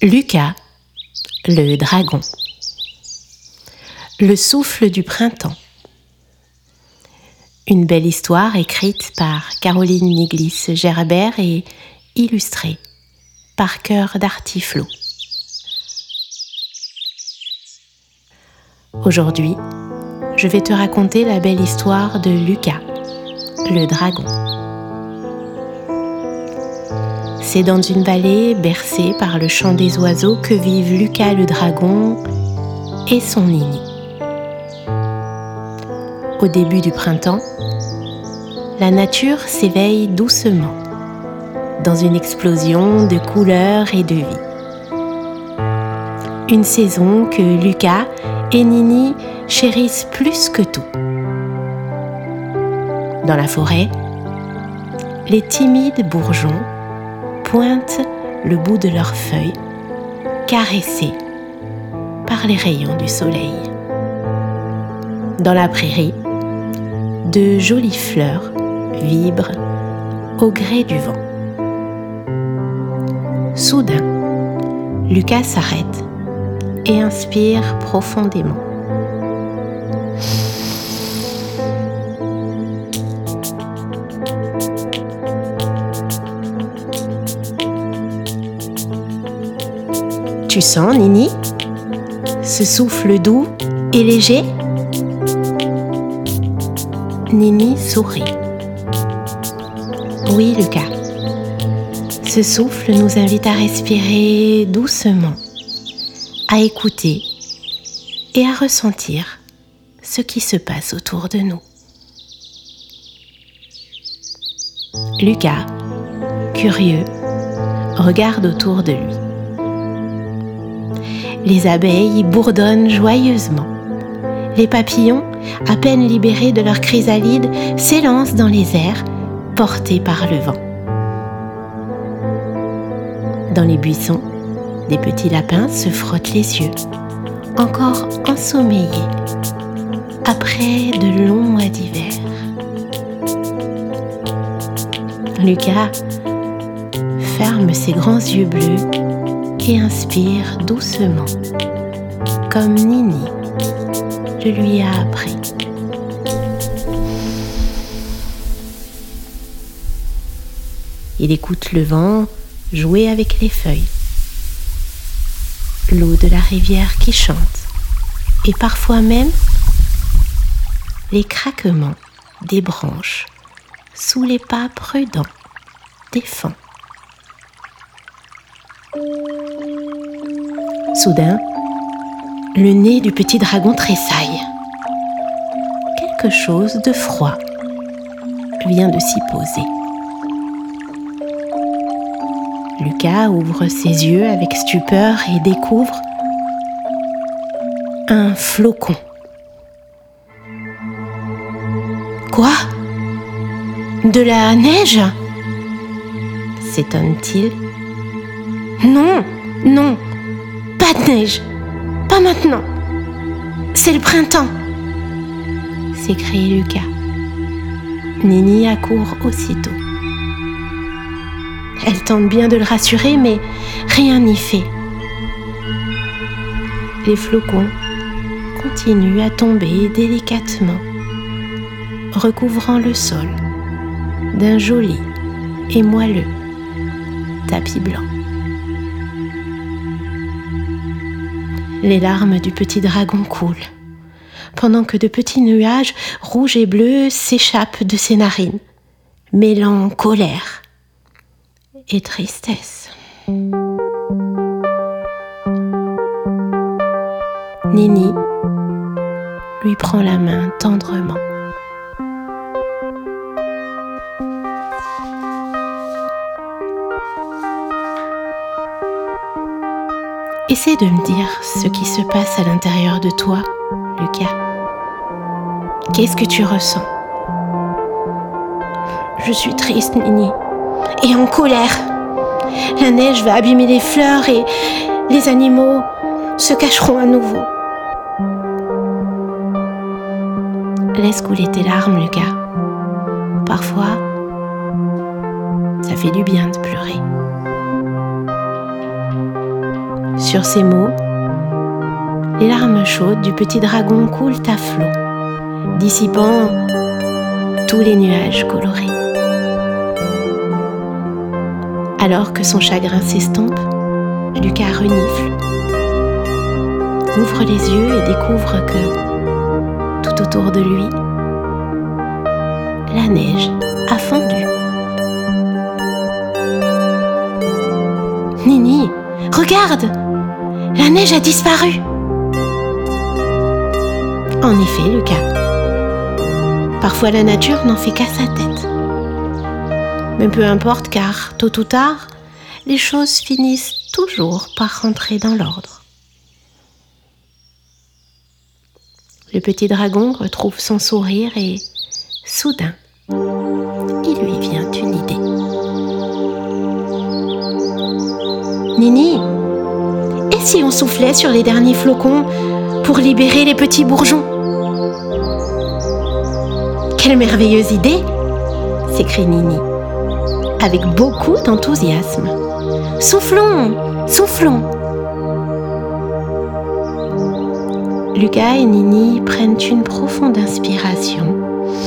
Lucas, le dragon. Le souffle du printemps. Une belle histoire écrite par Caroline Niglis-Gerbert et illustrée par Cœur d'Artiflot. Aujourd'hui, je vais te raconter la belle histoire de Lucas, le dragon. C'est dans une vallée bercée par le chant des oiseaux que vivent Lucas le dragon et son Nini. Au début du printemps, la nature s'éveille doucement dans une explosion de couleurs et de vie. Une saison que Lucas et Nini chérissent plus que tout. Dans la forêt, les timides bourgeons pointent le bout de leurs feuilles, caressés par les rayons du soleil. Dans la prairie, de jolies fleurs vibrent au gré du vent. Soudain, Lucas s'arrête et inspire profondément. Tu sens, Nini, ce souffle doux et léger? Nini sourit. Oui, Lucas. Ce souffle nous invite à respirer doucement, à écouter et à ressentir ce qui se passe autour de nous. Lucas, curieux, regarde autour de lui. Les abeilles bourdonnent joyeusement. Les papillons, à peine libérés de leur chrysalide, s'élancent dans les airs, portés par le vent. Dans les buissons, des petits lapins se frottent les yeux, encore ensommeillés, après de longs mois d'hiver. Lucas ferme ses grands yeux bleus et inspire doucement, comme Nini le lui a appris. Il écoute le vent jouer avec les feuilles, l'eau de la rivière qui chante, et parfois même les craquements des branches sous les pas prudents des faons. Soudain, le nez du petit dragon tressaille. Quelque chose de froid vient de s'y poser. Lucas ouvre ses yeux avec stupeur et découvre un flocon. Quoi? De la neige? S'étonne-t-il. Non, non, pas de neige, pas maintenant. C'est le printemps, s'écrie Lucas. Nini accourt aussitôt. Elle tente bien de le rassurer, mais rien n'y fait. Les flocons continuent à tomber délicatement, recouvrant le sol d'un joli et moelleux tapis blanc. Les larmes du petit dragon coulent, pendant que de petits nuages rouges et bleus s'échappent de ses narines, mêlant colère et tristesse. Nini lui prend la main tendrement. Essaie de me dire ce qui se passe à l'intérieur de toi, Lucas. Qu'est-ce que tu ressens? Je suis triste, Nini, et en colère. La neige va abîmer les fleurs et les animaux se cacheront à nouveau. Laisse couler tes larmes, Lucas. Parfois, ça fait du bien de pleurer. Sur ces mots, les larmes chaudes du petit dragon coulent à flot, dissipant tous les nuages colorés. Alors que son chagrin s'estompe, Lucas renifle, ouvre les yeux et découvre que, tout autour de lui, la neige a fondu. Nini, regarde! La neige a disparu! En effet, Lucas. Parfois la nature n'en fait qu'à sa tête. Mais peu importe, car tôt ou tard, les choses finissent toujours par rentrer dans l'ordre. Le petit dragon retrouve son sourire et, soudain, il lui vient une idée. Nini, et si on soufflait sur les derniers flocons pour libérer les petits bourgeons ? Quelle merveilleuse idée ! S'écrie Nini, avec beaucoup d'enthousiasme. Soufflons, soufflons. Lucas et Nini prennent une profonde inspiration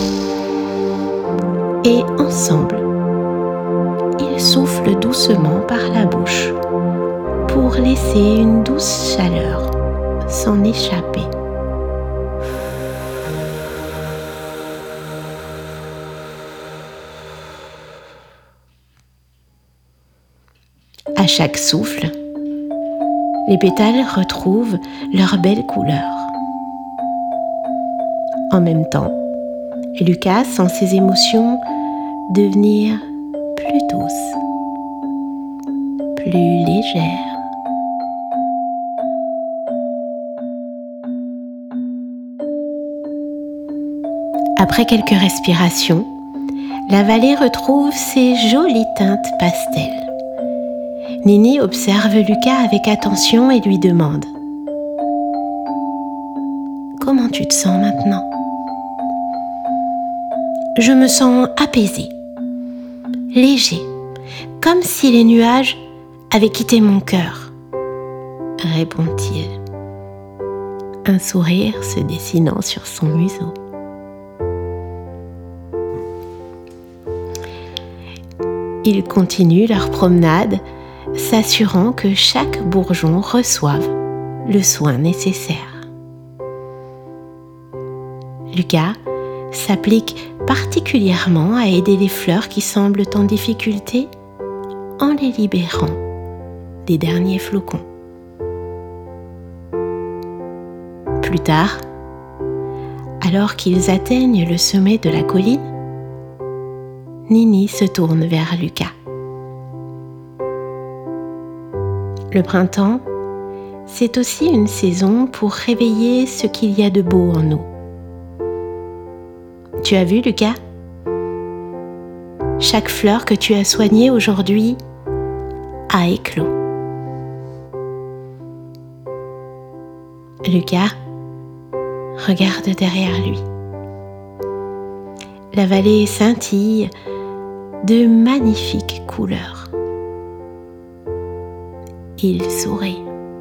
et ensemble, ils soufflent doucement par la bouche pour laisser une douce chaleur s'en échapper. À chaque souffle, les pétales retrouvent leur belle couleur. En même temps, Lucas sent ses émotions devenir plus douces, plus légères. Après quelques respirations, la vallée retrouve ses jolies teintes pastel. Nini observe Lucas avec attention et lui demande : « Comment tu te sens maintenant ? » « Je me sens apaisée, léger, comme si les nuages avaient quitté mon cœur, » répond-il, un sourire se dessinant sur son museau. Ils continuent leur promenade, s'assurant que chaque bourgeon reçoive le soin nécessaire. Lucas s'applique particulièrement à aider les fleurs qui semblent en difficulté en les libérant des derniers flocons. Plus tard, alors qu'ils atteignent le sommet de la colline, Nini se tourne vers Lucas. Le printemps, c'est aussi une saison pour réveiller ce qu'il y a de beau en nous. Tu as vu, Lucas ? Chaque fleur que tu as soignée aujourd'hui a éclos. Lucas regarde derrière lui. La vallée scintille de magnifiques couleurs. Il sourit.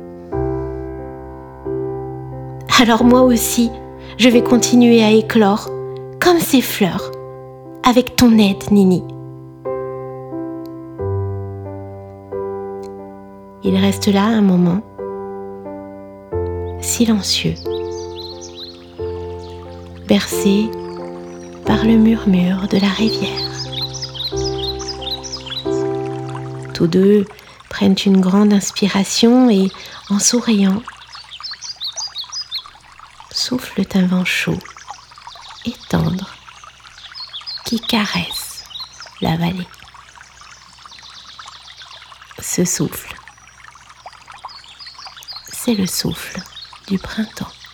Alors moi aussi, je vais continuer à éclore comme ces fleurs, avec ton aide, Nini. Il reste là un moment, silencieux, bercé par le murmure de la rivière. Tous deux prennent une grande inspiration et, en souriant, soufflent un vent chaud et tendre qui caresse la vallée. Ce souffle, c'est le souffle du printemps.